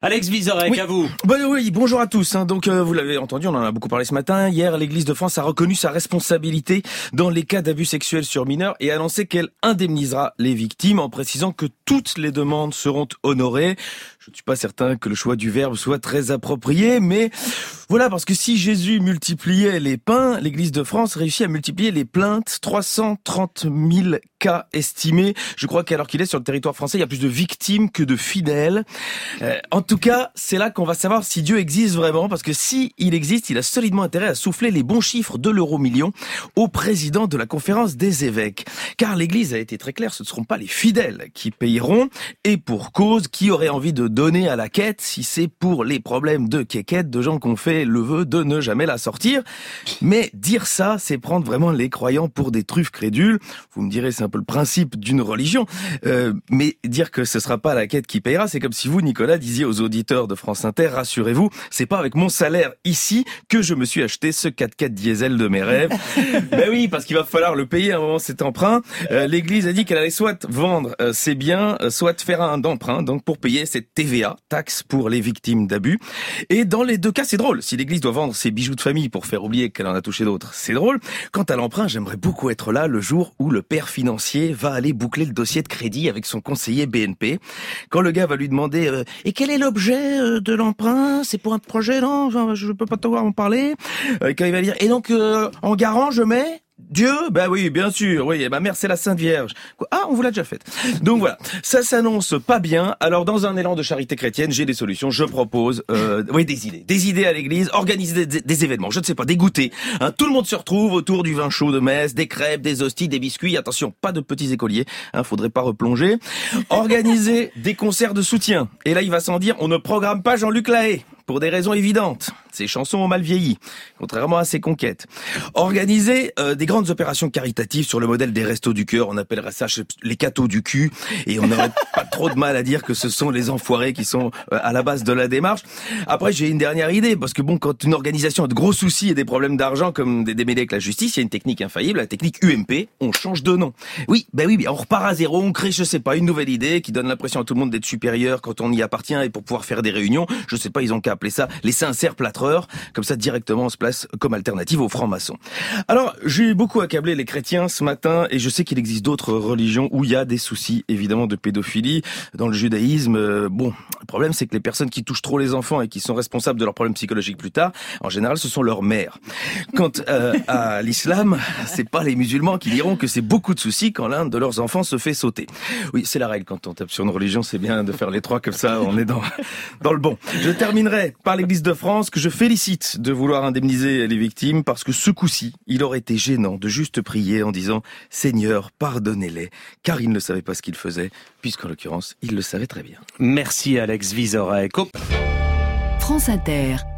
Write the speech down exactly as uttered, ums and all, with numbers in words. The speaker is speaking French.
Alex Vizorek, oui. à vous. Bon, oui, bonjour à tous. Hein. Donc, euh, vous l'avez entendu, on en a beaucoup parlé ce matin. Hier, l'Église de France a reconnu sa responsabilité dans les cas d'abus sexuels sur mineurs et a annoncé qu'elle indemnisera les victimes en précisant que toutes les demandes seront honorées. Je ne suis pas certain que le choix du verbe soit très approprié, mais voilà, parce que si Jésus multipliait les pains, l'Église de France réussit à multiplier les plaintes. trois cent trente mille cas estimés. Je crois qu'alors qu'il est sur le territoire français, il y a plus de victimes que de fidèles. Euh, en tout cas, c'est là qu'on va savoir si Dieu existe vraiment, parce que si il existe, il a solidement intérêt à souffler les bons chiffres de l'euro million au président de la conférence des évêques. Car l'Église a été très claire, ce ne seront pas les fidèles qui payeront, et pour cause, qui aurait envie de donner à la quête si c'est pour les problèmes de quéquette, de gens qu'on fait le vœu de ne jamais la sortir. Mais dire ça, c'est prendre vraiment les croyants pour des truffes crédules. Vous me direz, c'est un peu le principe d'une religion, euh, mais dire que ce sera pas la quête qui payera, c'est comme si vous, Nicolas, disiez aux auditeurs de France Inter, rassurez-vous, c'est pas avec mon salaire ici que je me suis acheté ce quatre-quatre diesel de mes rêves. Ben oui, parce qu'il va falloir le payer à un moment, cet emprunt. Euh, L'Église a dit qu'elle allait soit vendre euh, ses biens, euh, soit faire un emprunt, donc pour payer cette T V A, taxe pour les victimes d'abus. Et dans les deux cas, c'est drôle. Si l'Église doit vendre ses bijoux de famille pour faire oublier qu'elle en a touché d'autres, c'est drôle. Quant à l'emprunt, j'aimerais beaucoup être là le jour où le père financier va aller boucler le dossier de crédit avec son conseiller B N P. Quand le gars va lui demander euh, « Et quel est l'objet euh, de l'emprunt ? C'est pour un projet, non ? Enfin, je peux pas t'avoir en parler. Euh, » Quand il va dire « Et donc, euh, en garant, je mets ?» Dieu? Ben oui, bien sûr, oui, ma mère c'est la Sainte Vierge. Quoi? Ah, on vous l'a déjà faite. Donc voilà, ça s'annonce pas bien. Alors dans un élan de charité chrétienne, j'ai des solutions, je propose euh, oui, des idées. Des idées à l'église, organiser des, des événements, je ne sais pas, des goûters. Hein, tout le monde se retrouve autour du vin chaud de messe, des crêpes, des hosties, des biscuits. Attention, pas de petits écoliers, hein, faudrait pas replonger. Organiser des concerts de soutien. Et là, il va sans dire, on ne programme pas Jean-Luc Lahaye. Pour des raisons évidentes. Ces chansons ont mal vieilli, contrairement à ses conquêtes. Organiser euh, des grandes opérations caritatives sur le modèle des restos du cœur, on appellerait ça les cathos du cul, et on n'aurait pas trop de mal à dire que ce sont les enfoirés qui sont euh, à la base de la démarche. Après, j'ai une dernière idée, parce que bon, quand une organisation a de gros soucis et des problèmes d'argent, comme des démêlés avec la justice, il y a une technique infaillible, la technique U M P, on change de nom. Oui, ben oui, on repart à zéro, on crée, je sais pas, une nouvelle idée qui donne l'impression à tout le monde d'être supérieur quand on y appartient, et pour pouvoir faire des réunions, je sais pas, ils ont qu'à appeler ça les sincères plâtreurs, comme ça directement on se place comme alternative aux francs-maçons. Alors, j'ai beaucoup accablé les chrétiens ce matin, et je sais qu'il existe d'autres religions où il y a des soucis, évidemment, de pédophilie. Dans le judaïsme, euh, bon, le problème c'est que les personnes qui touchent trop les enfants et qui sont responsables de leurs problèmes psychologiques plus tard, en général, ce sont leurs mères. Quant euh, à l'islam, c'est pas les musulmans qui diront que c'est beaucoup de soucis quand l'un de leurs enfants se fait sauter. Oui, c'est la règle quand on tape sur une religion, c'est bien de faire les trois, comme ça on est dans, dans le bon. Je terminerai par l'Église de France, que je félicite de vouloir indemniser les victimes, parce que ce coup-ci, il aurait été gênant de juste prier en disant « Seigneur, pardonnez-les », car ils ne savaient pas ce qu'ils faisaient, puisqu'en l'occurrence, ils le savaient très bien. Merci Alex Vizorek. France Inter.